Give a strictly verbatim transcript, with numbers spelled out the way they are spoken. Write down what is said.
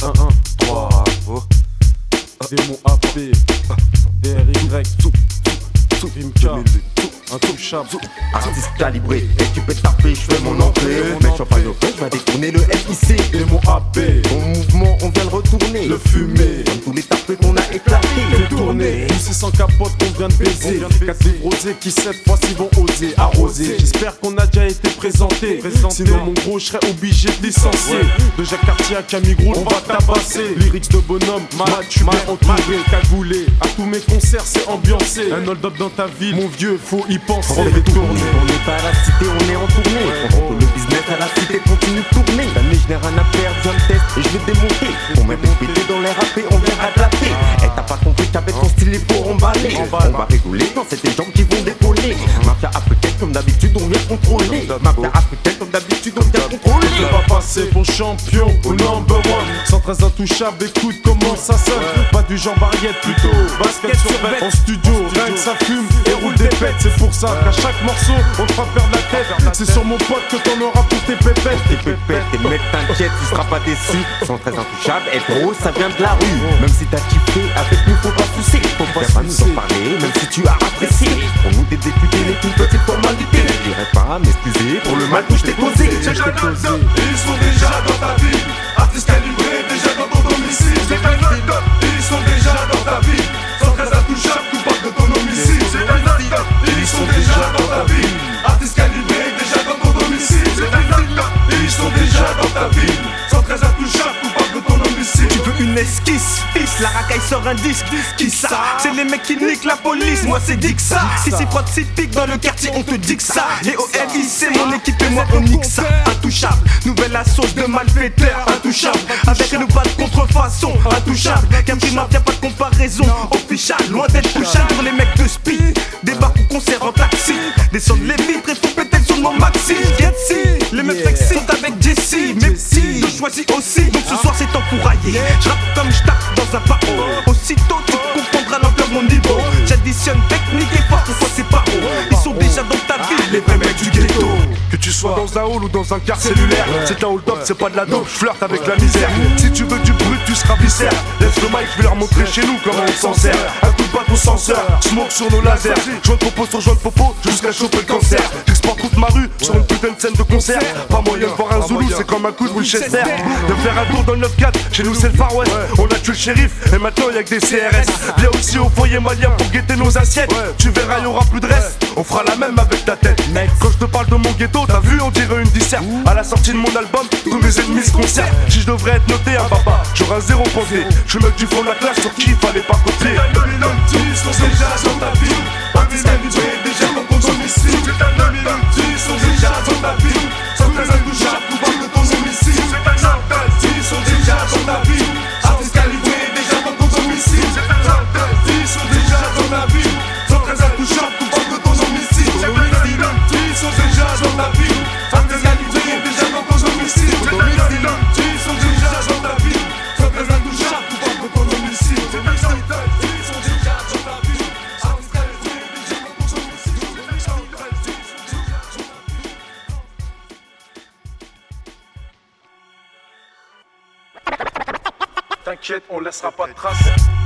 un, un, trois, démon A P, D R Y, Rimka, intouchable. Artiste calibré, et tu peux taper, je fais mon entrée. Mais je suis pas nos je vais détourner le F I C. Démon A P, mon mouvement, on vient le retourner. le fumer, comme tous les tapés qu'on a éclatés. fait tourner, poussé sans capote qu'on vient de baiser. Quatre livres rosés qui cette fois-ci vont oser arroser. J'espère qu'on a déjà été présenté. Sinon mon gros je serais obligé de licencier. De Jacques Cartier à Camille Groult, on va tabasser. Lyrics de bonhomme, mal, tu m'as entouré, cagoulé. À tous mes concerts c'est ambiancé. Un hold-up dans ta ville, mon vieux, faut y penser. On est tourné, on n'est pas à la cité, on est en tournée. On le business à la cité continue de tourner. Jamais je n'ai rien à perdre, viens me tester et je vais démonter. On met des pétés dans les rappés, on vient adapter. Et t'as pas compris qu'avec ton style il faut emballer. On va rigoler quand c'est des gens qui vont décoller. Mafia africaine comme d'habitude on vient contrôler. Mafia africaine comme d'habitude on vient contrôler. Je vais pas passer pour champion ou number one. cent treize intouchable, écoute comment ça sonne. Pas du genre barriette plutôt. Basket sur bête, en studio, rien que ça fume et roule des pètes. C'est pour ça qu'à chaque morceau on te fera perdre la tête. C'est sur mon pote que t'en auras pour tes pépettes. Tes pépettes, tes mecs t'inquiète, tu seras pas déçu. cent treize intouchables, et gros ça vient de la rue. Même si t'as kiffé, avec nous faut pas pousser. Faut pas pas nous en parler, même si tu as apprécié. Pour nous des députés n'est qu'une petite formalité. Je dirais pas m'excuser pour le mal que je t'ai causé. Ils sont déjà dans ta vie. Artistes calibrés, déjà dans ton domicile. Ils sont déjà dans ta vie. cent treize intouchables, tout part de ton homicide. Ils sont déjà dans ta vie. Artistes calibrés, déjà dans ton domicile. Ils sont déjà dans ta vie. cent treize intouchables, tout part de ton homicide. Tu veux une esquisse, fils, la racaille sort un disque. Qui ça? C'est les mecs qui niquent la police, moi c'est dit que ça. Si c'est froid, si pique dans le quartier, on te dit que ça. Et au L I C, mon équipe et moi on nique ça. Intouchable, nouvelle la sauce de malfaiteur. Intouchable, avec nous pas de contrefaçon. Intouchable, qu'un prix mafia, pas de comparaison. Official, loin d'être touchable pour les mecs de speed. Débarque au concert en taxi. Descendent les vitres et faut péter sur mon maxi. Get si, les mecs sexy sont avec Jessie. Mes petits, je choisis aussi. Donc ce soir c'est temps pour railler. Je rappe comme je tape dans un pao. Aussitôt tu comprendras l'ampleur de mon niveau. J'additionne technique et force, pourquoi c'est pas haut. Ils sont déjà dans ta ville, les vrais mecs du ghetto. Que tu sois dans un hall ou dans un quart cellulaire, c'est un hold-up, c'est pas de la dope, je flirte avec la misère. Si tu veux du brut, tu seras viscère. Laisse le mic, je vais leur montrer chez nous comment on s'en sert. Un coup de bateau censeur, smoke sur nos lasers. Joint de popo sur joint de popo, jusqu'à choper le cancer. J'exporte toute ma rue sur une putain de scène de concert. Pas moyen de voir un Zoulou, c'est comme un coup de Winchester. De faire un tour dans le neuf quatre, chez nous c'est le Far West. On a tué le shérif, et maintenant y'a que des C R S. Viens aussi au foyer malien pour guetter nos assiettes. Tu verras, y'aura plus de reste, on fera la même avec ta tête. Quand je te parle de mon ghetto, t'as vu, on dirait une disserte. À la sortie de mon album, tous mes ennemis se concertent. Si je devrais être noté un papa, j'aurais un zéro posé. Je me du fond de la classe sur qui il fallait pas copier. Ils sont déjà dans ta vie. Artistes calibrés, déjà dans ton domicile. Ils sont déjà dans ta vie. cent treize intouchables, tout part de ton domicile. Ils sont déjà dans ta vie. Artistes calibrés, déjà dans ton domicile. Ils sont déjà dans ta vie. cent treize intouchables, tout part de ton domicile. Ils sont déjà dans ta vie. Artistes calibrés, déjà dans ton domicile. Ils sont déjà dans ta vie. cent treize intouchables, tout part de ton domicile. Ils sont déjà dans ta vie. Artistes calibrés, déjà dans ton domicile. T'inquiète, on laissera pas de traces.